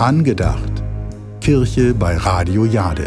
Angedacht. Kirche bei Radio Jade.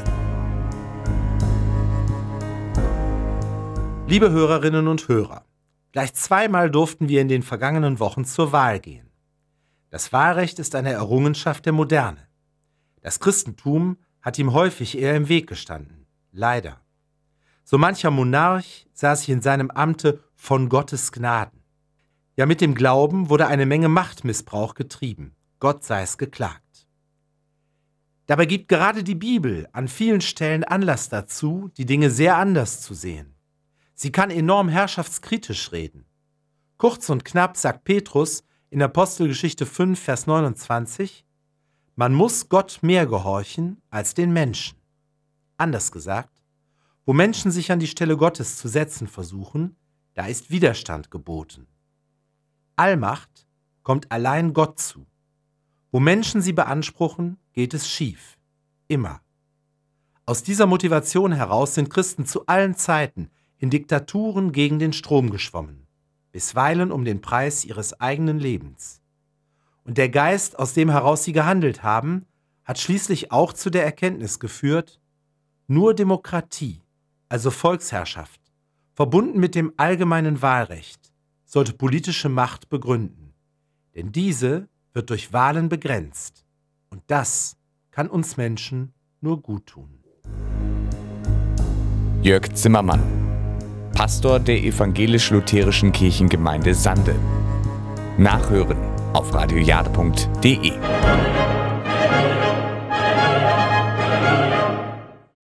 Liebe Hörerinnen und Hörer, gleich zweimal durften wir in den vergangenen Wochen zur Wahl gehen. Das Wahlrecht ist eine Errungenschaft der Moderne. Das Christentum hat ihm häufig eher im Weg gestanden. Leider. So mancher Monarch sah sich in seinem Amte von Gottes Gnaden. Ja, mit dem Glauben wurde eine Menge Machtmissbrauch getrieben. Gott sei es geklagt. Dabei gibt gerade die Bibel an vielen Stellen Anlass dazu, die Dinge sehr anders zu sehen. Sie kann enorm herrschaftskritisch reden. Kurz und knapp sagt Petrus in Apostelgeschichte 5, Vers 29, man muss Gott mehr gehorchen als den Menschen. Anders gesagt, wo Menschen sich an die Stelle Gottes zu setzen versuchen, da ist Widerstand geboten. Allmacht kommt allein Gott zu. Wo Menschen sie beanspruchen, geht es schief. Immer. Aus dieser Motivation heraus sind Christen zu allen Zeiten in Diktaturen gegen den Strom geschwommen, bisweilen um den Preis ihres eigenen Lebens. Und der Geist, aus dem heraus sie gehandelt haben, hat schließlich auch zu der Erkenntnis geführt, nur Demokratie, also Volksherrschaft, verbunden mit dem allgemeinen Wahlrecht, sollte politische Macht begründen. Denn diese wird durch Wahlen begrenzt. Und das kann uns Menschen nur gut tun. Jörg Zimmermann, Pastor der evangelisch-lutherischen Kirchengemeinde Sande. Nachhören auf radiojade.de.